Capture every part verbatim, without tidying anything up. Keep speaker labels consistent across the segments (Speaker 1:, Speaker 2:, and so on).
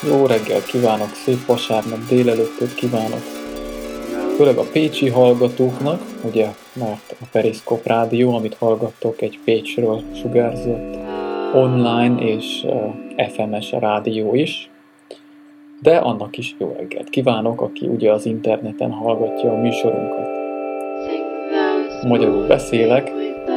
Speaker 1: Jó reggelt kívánok, szép vasárnap délelőttöt kívánok. Főleg a pécsi hallgatóknak, ugye, mert a Periszkop rádió, amit hallgattok, egy Pécsről sugárzott online és uh, ef em-es rádió is. De annak is jó reggelt kívánok, aki ugye az interneten hallgatja a műsorunkat. Magyarul beszélek,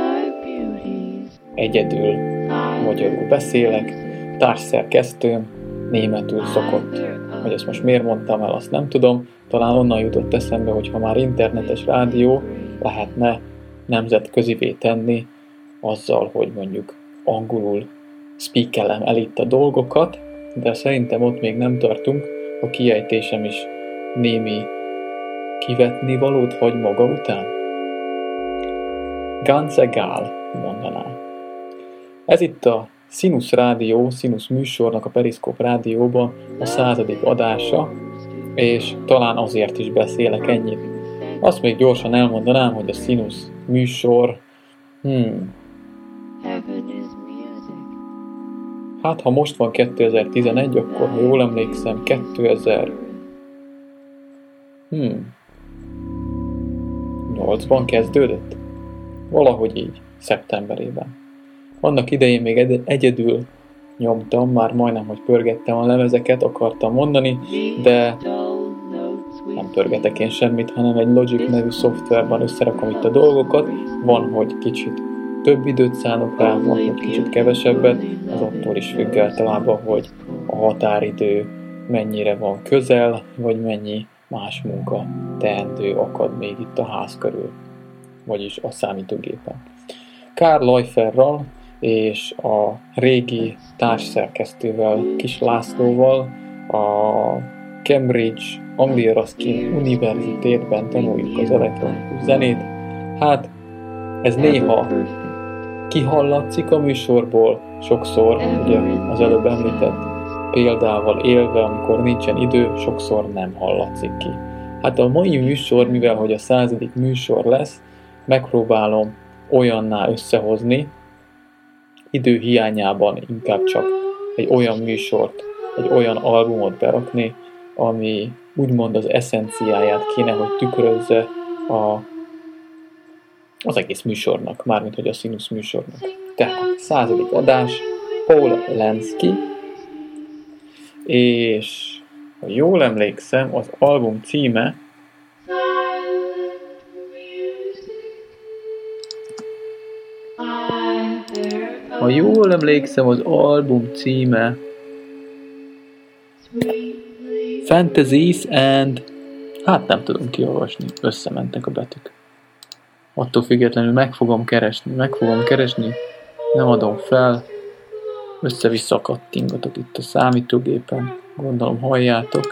Speaker 1: egyedül magyarul beszélek, társszerkesztőm németül szokott. Hogy ezt most miért mondtam el, azt nem tudom. Talán onnan jutott eszembe, hogy ha már internetes rádió, lehetne nemzetközivé tenni azzal, hogy mondjuk angolul speakelem el itt a dolgokat, de szerintem ott még nem tartunk, a kiejtésem is némi kivetni valót hagy maga után. Ganz egal, mondaná. Ez itt a Sinus Rádió, Sinus műsornak a Periszkop rádióban a századik adása, és talán azért is beszélek ennyit. Azt még gyorsan elmondanám, hogy a Sinus műsor, hmm, hát ha most van kétezer-tizenegy, akkor ha jól emlékszem, kétezer, hmm, nyolcban kezdődött? Valahogy így, szeptemberében. Annak idején még egyedül nyomtam, már majdnem, hogy pörgettem a lemezeket, akartam mondani, de nem pörgetek én semmit, hanem egy Logic nevű szoftverben összerakom itt a dolgokat. Van, hogy kicsit több időt szánok rá, van, hogy kicsit kevesebbet, az attól is függ általában, hogy a határidő mennyire van közel, vagy mennyi más munka teendő akad még itt a ház körül, vagyis a számítógépen. Karl Leuferrel és a régi társszerkesztővel, Kis Lászlóval a Cambridge Anglia Ruskin Univerzitétben tanuljuk az elektronikus zenét. Hát ez néha kihallatszik a műsorból, sokszor, ugye az előbb említett példával élve, amikor nincsen idő, sokszor nem hallatszik ki. Hát a mai műsor, mivel hogy a századik műsor lesz, megpróbálom olyanná összehozni, idő hiányában inkább csak egy olyan műsort, egy olyan albumot berakni, ami úgymond az eszenciáját kéne, hogy tükrözze a, az egész műsornak, mármint hogy a Sinus műsornak. Tehát századik adás, Paul Lenski, és ha jól emlékszem, az album címe Ha jól emlékszem, az album címe Fantasies and... Hát nem tudom kiolvasni, összementek a betűk. Attól függetlenül meg fogom keresni, meg fogom keresni, nem adom fel, össze-vissza kattingatok itt a számítógépen, gondolom halljátok.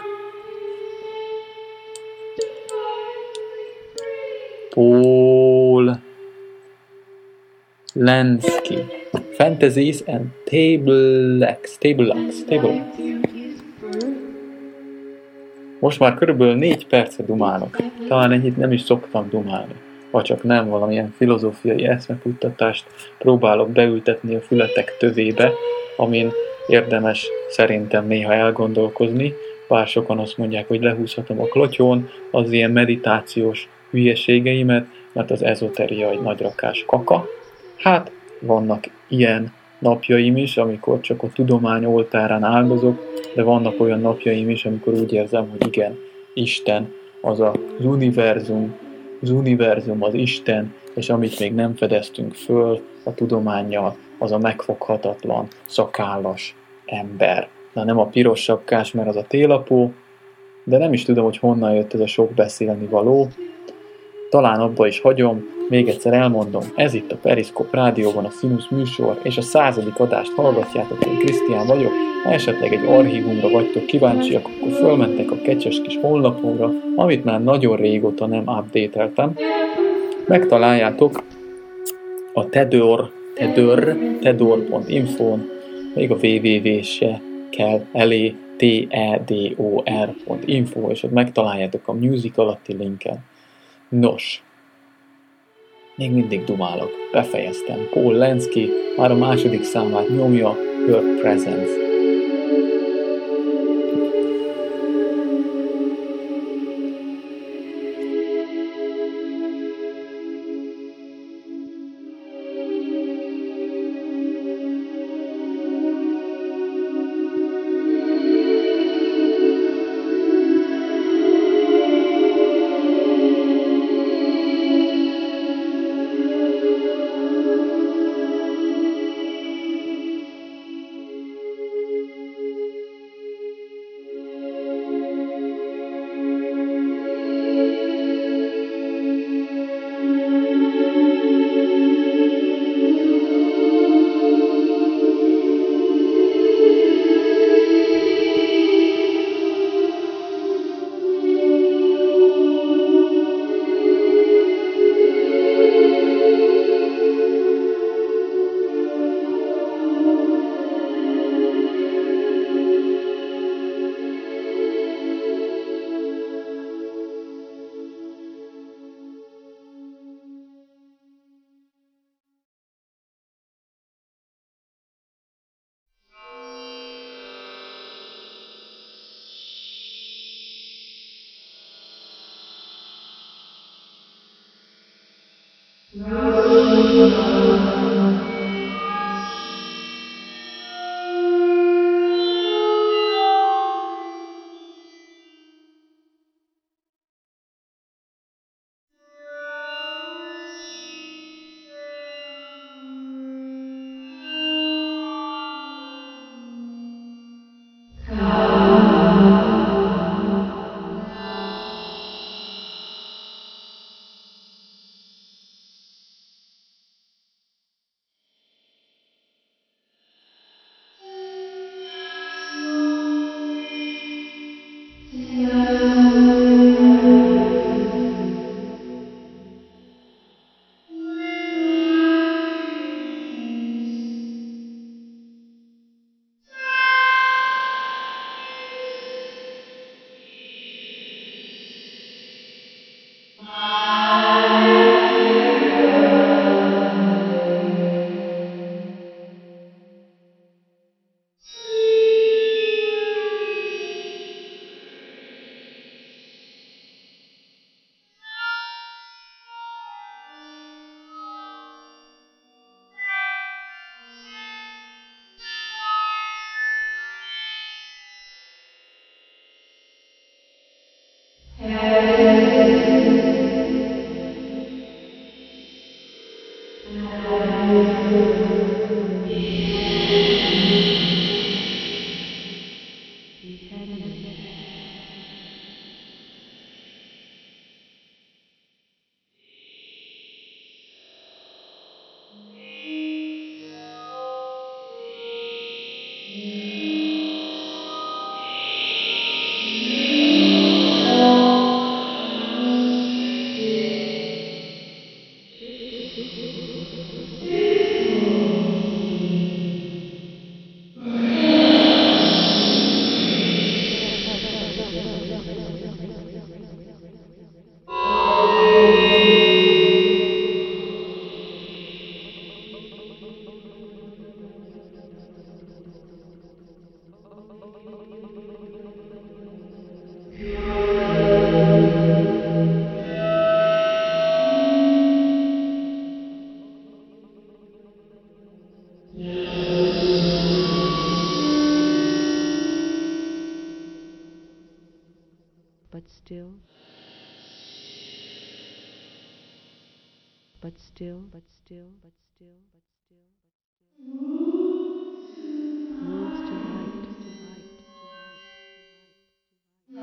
Speaker 1: Paul Lenski. Fantasies and Tablex. Tablex. Tablex. Most már körülbelül négy perce dumálok. Talán ennyit nem is szoktam dumálni. Ha csak nem valamilyen filozófiai eszmefuttatást próbálok beültetni a fületek tövébe, amin érdemes szerintem néha elgondolkozni. Bár sokan azt mondják, hogy lehúzhatom a klotyón az ilyen meditációs hülyeségeimet, mert az ezoteria egy nagyrakás kaka. Hát, vannak ilyen napjaim is, amikor csak a tudomány oltárán áldozok, de vannak olyan napjaim is, amikor úgy érzem, hogy igen, Isten, az az univerzum, az univerzum az Isten, és amit még nem fedeztünk föl a tudománnyal, az a megfoghatatlan, szakállas ember. Na nem a piros sapkás, mert az a télapó, de nem is tudom, hogy honnan jött ez a sok beszélni való. Talán abba is hagyom, még egyszer elmondom, ez itt a Periszkop rádióban a Sinus műsor, és a századik adást hallgatjátok, én Krisztián vagyok. Ha esetleg egy archívumra vagytok kíváncsiak, akkor fölmentek a kecses kis honlapomra, amit már nagyon régóta nem update-eltem. Megtaláljátok a Tedor, Tedor, tedor pont info-n, még a www se kell elé, t e d o r pont info, és ott megtaláljátok a music alatti linken. Nos, még mindig dumálok, befejeztem. Paul Lenski már a második számát nyomja, Your Presence.
Speaker 2: but still, but still, but still, but still, but still, moves to light, to light, to light, to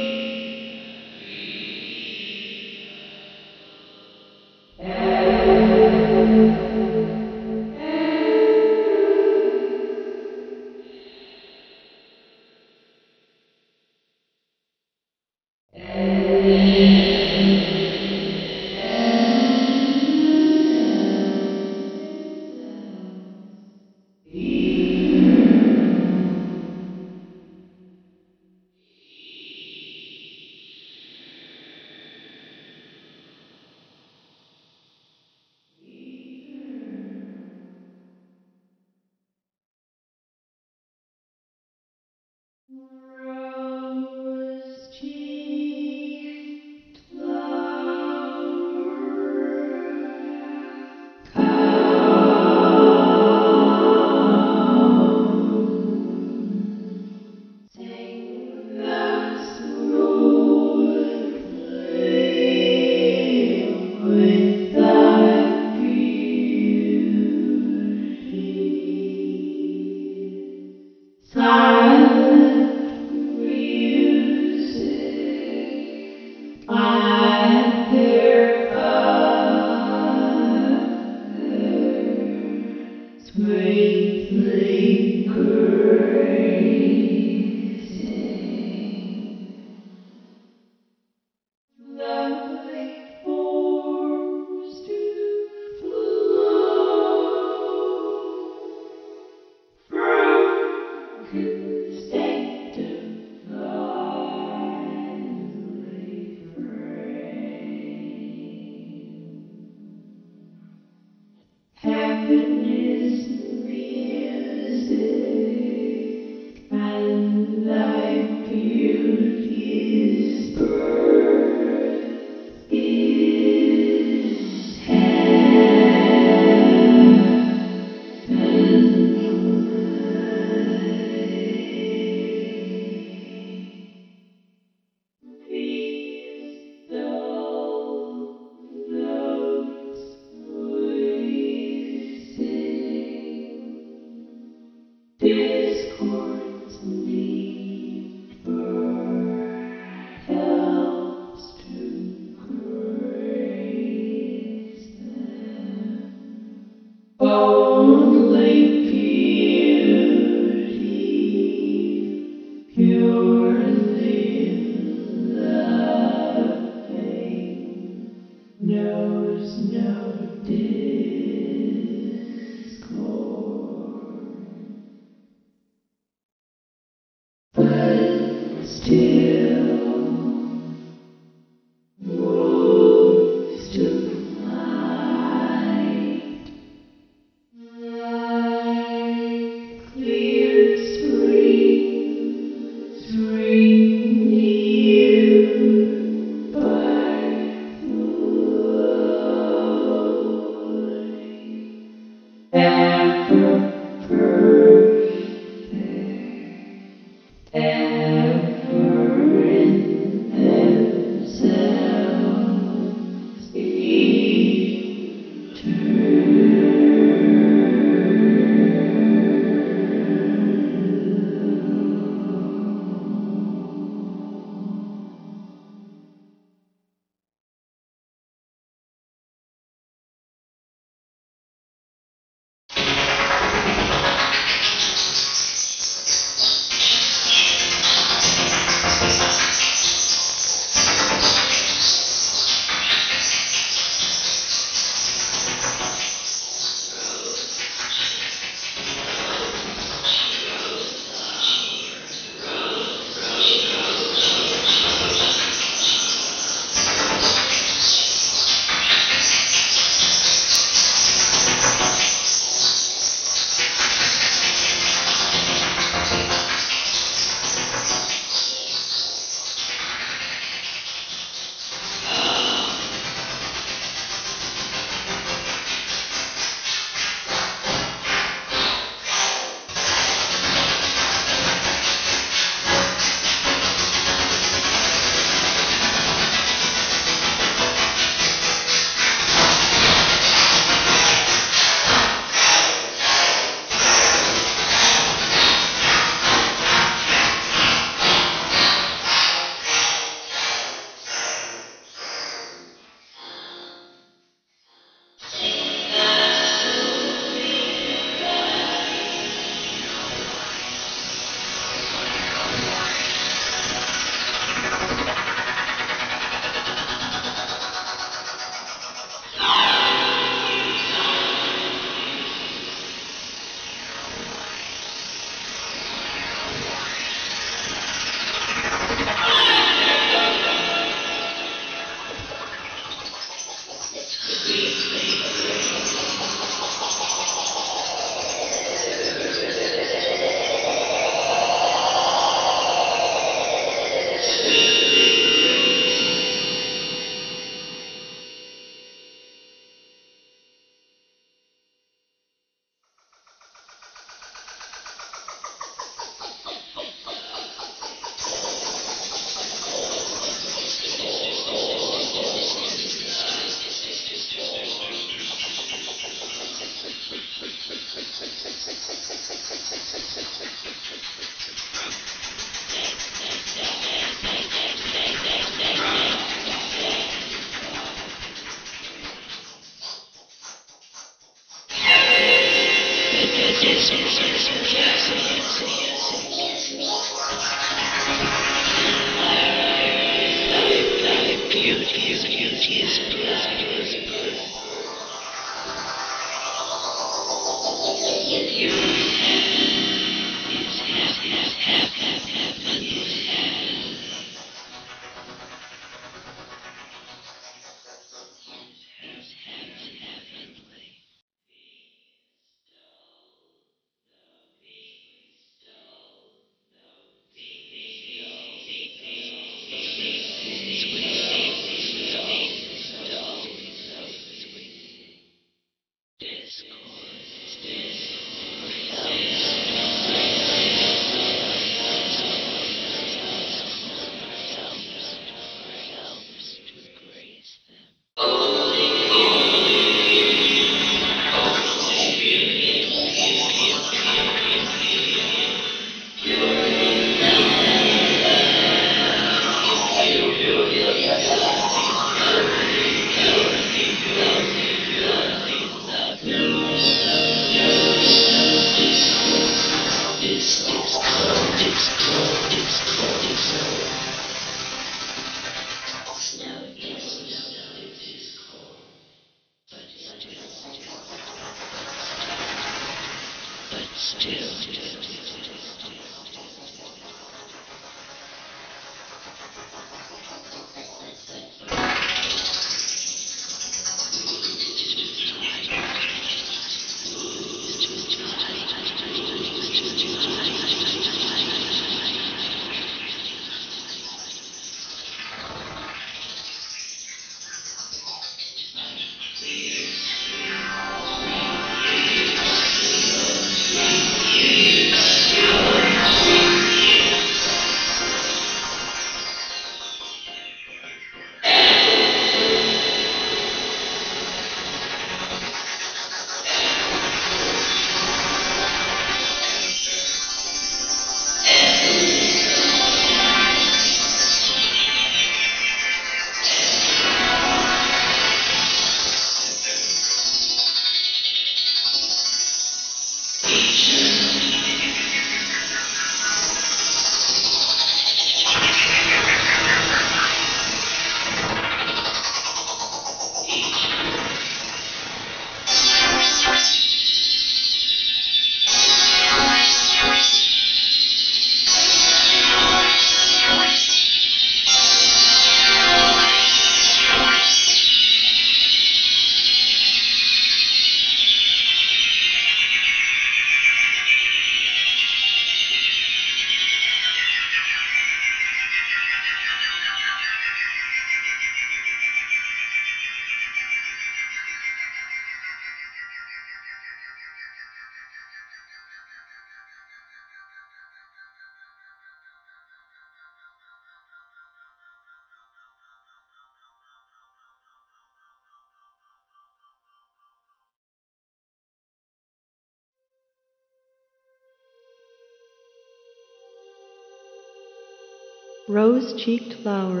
Speaker 2: Rose-cheeked Laura,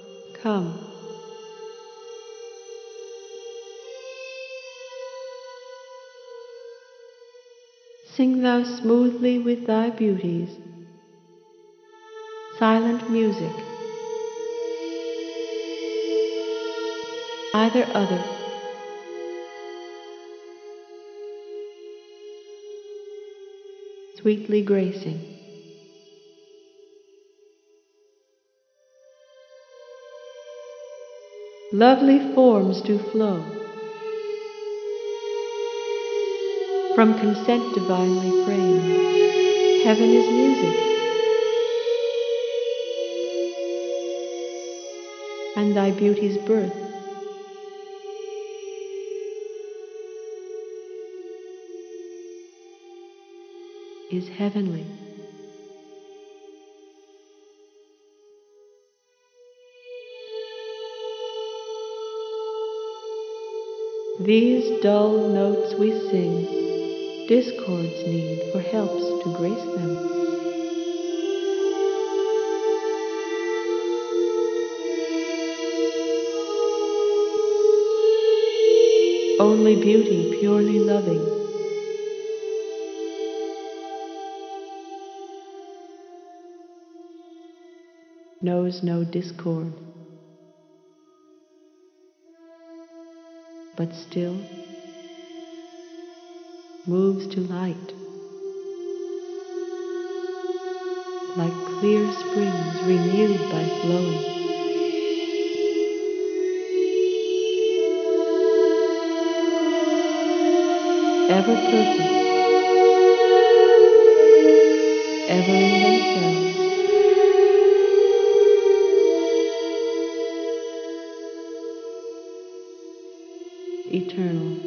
Speaker 2: come. Sing thou smoothly with thy beauties, silent music, either other, sweetly gracing. Lovely forms do flow from consent divinely framed. Heaven is music, and thy beauty's birth is heavenly. These dull notes we sing, discords need for helps to grace them. Only beauty purely loving knows no discord, but still moves to light, like clear springs renewed by flowing. Ever perfect, ever in themselves, eternal.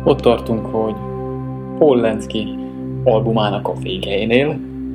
Speaker 1: Ott tartunk, hogy Paul Lenski albumának a végeinél.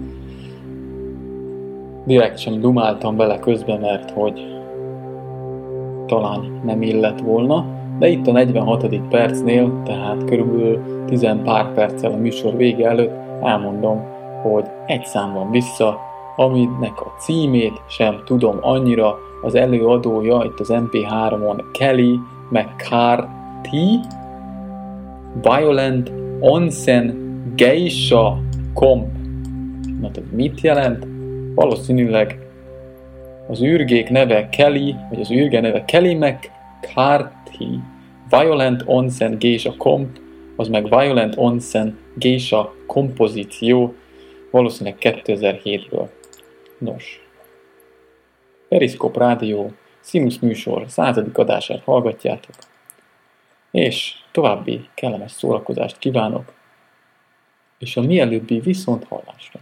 Speaker 1: Direkt sem dumáltam bele közben, mert hogy talán nem illett volna, de itt a negyvenhatodik percnél, tehát körülbelül tizen pár perccel a műsor vége előtt elmondom, hogy egy szám van vissza, aminek a címét sem tudom annyira, az előadója itt az em pé háromon Kelly McCarthy, Violent Onsen Geisha Comp. Na, tehát mit jelent? Valószínűleg az űrgék neve Kelly, vagy az űrge neve Kelly McCarthy, Violent Onsen Geisha Comp, az meg Violent Onsen Geisha kompozíció, valószínűleg kétezer-hétből. Nos, Periszkop Rádió Sinus műsor századik adását hallgatjátok, és további kellemes szórakozást kívánok, és a mielőbbi viszonthallásra.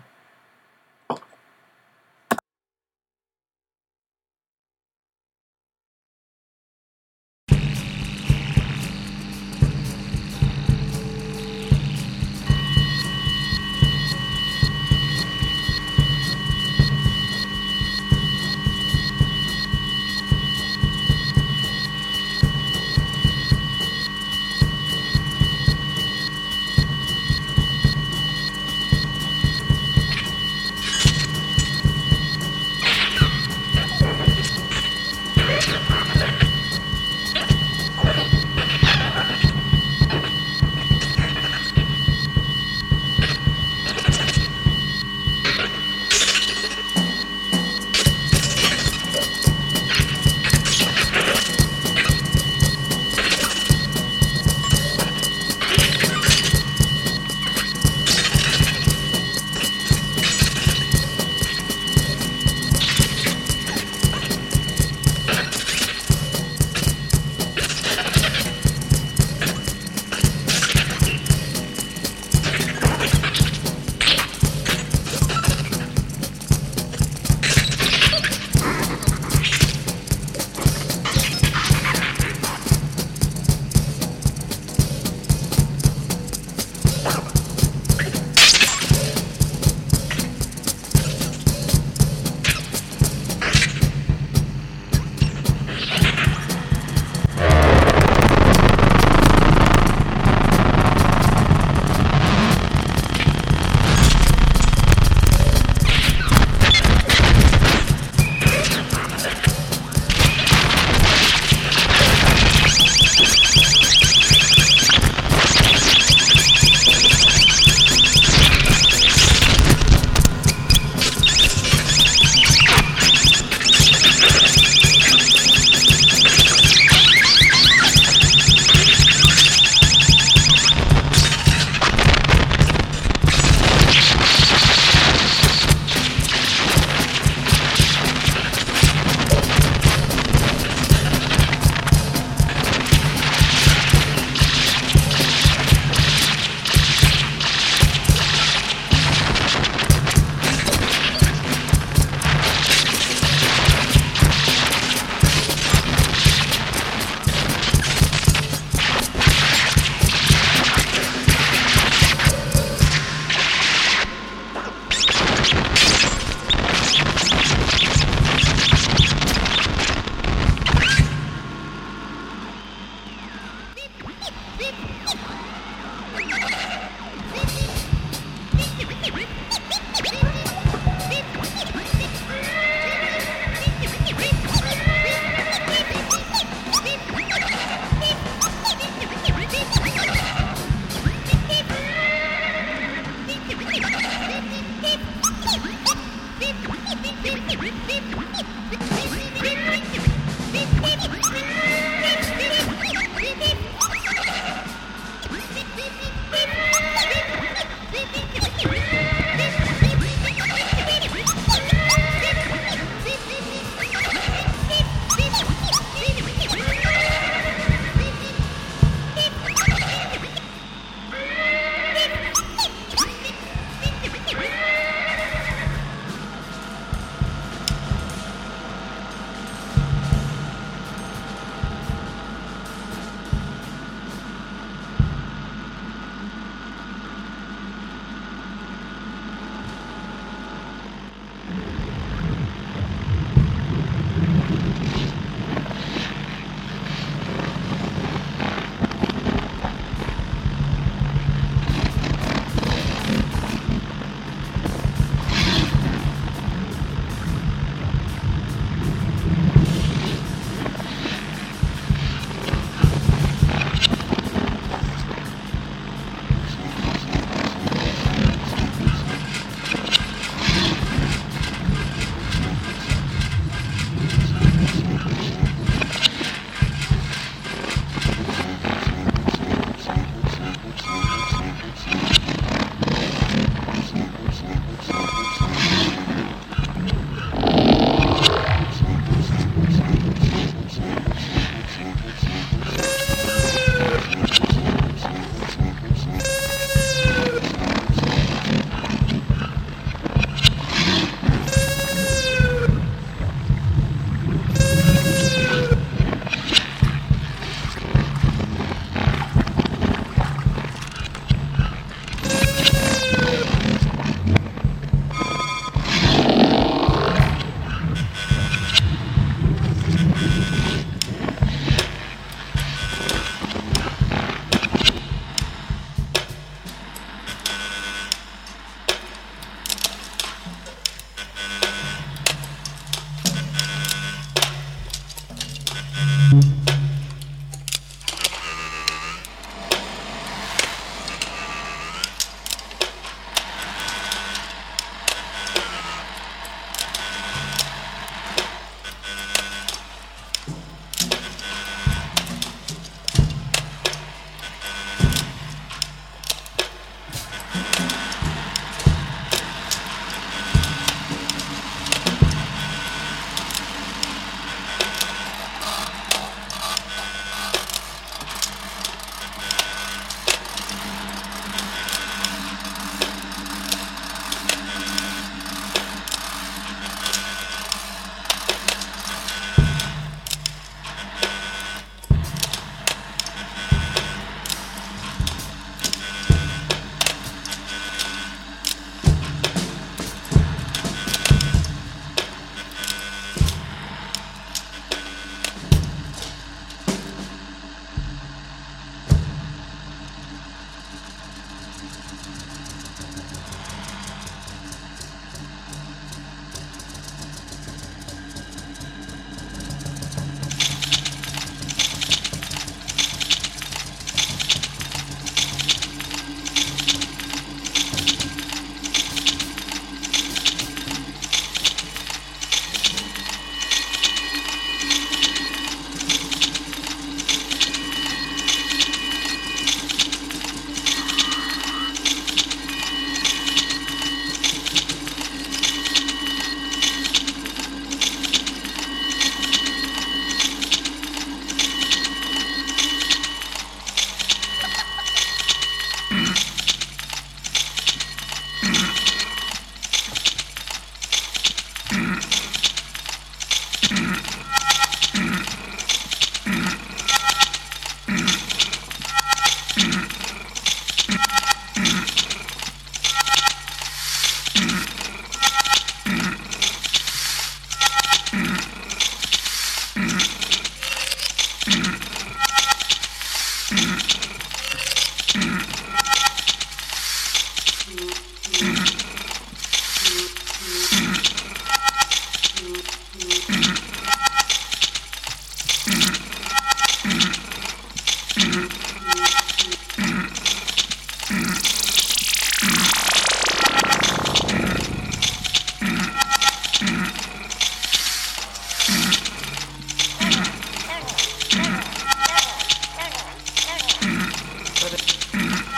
Speaker 3: But it,